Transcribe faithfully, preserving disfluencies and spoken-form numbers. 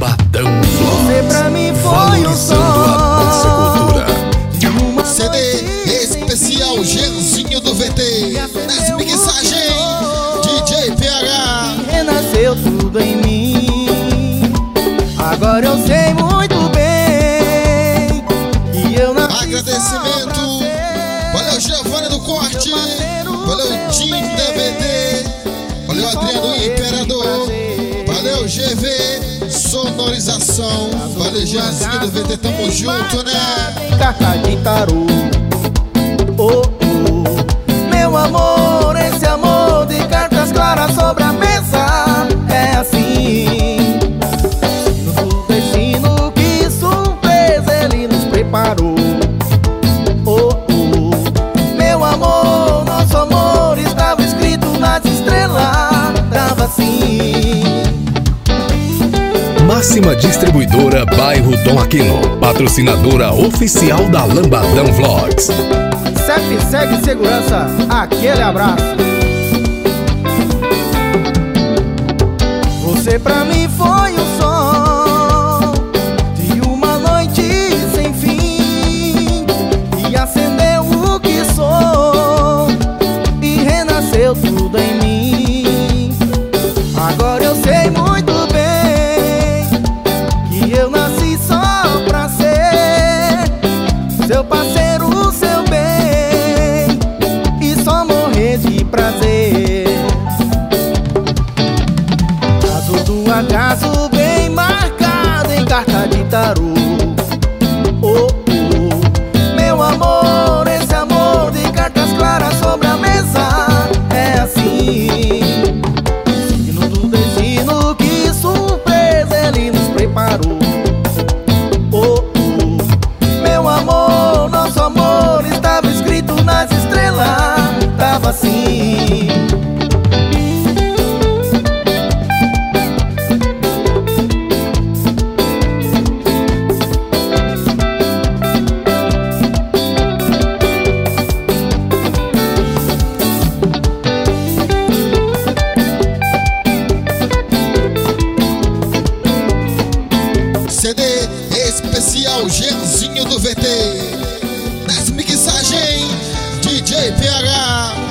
Lambadão Vlogs. Você pra mim foi o som a nossa cultura. de uma C D especial Genzinho do V T. Nas mixagens D J P H. renasceu tudo em mim. Agora eu sei muito bem que eu nasci. Agradecimento. Só pra ser Valeu, Giovanni do Corte. seu parceiro, Valeu, seu Tim bem. da V T. Valeu, Adriano Imperador. Valeu, G V Sonorização. Valeu, Genzinho do V T. Tamo junto, né? Carta de tarô. Oh, oh. Meu amor, esse amor de cartas claras sobre a mesa é assim. No destino, que surpresa ele nos preparou. Oh, oh. Meu amor, nosso amor estava escrito nas estrelas. Tava assim. Máxima Distribuidora Bairro Dom Aquino, patrocinadora oficial da Lambadão Vlogs. C E P segue segurança, aquele abraço. Você pra mim foi o som de uma noite sem fim, e acendeu o que sou e renasceu tudo em mim. Agora eu sei muito bem que eu nasci só pra ser seu parceiro, seu bem, e só morrer de prazer. Caso do acaso bem marcado em carta de tarô. Oh, oh. Meu amor, esse amor de cartas claras sobre a mesa é assim. Signo do destino, que surpresa ele nos preparou. Oh, oh. Meu amor, nosso amor estava escrito nas estrelas. Tava assim. C D especial Genzinho do V T. Nas mixagens D J P H.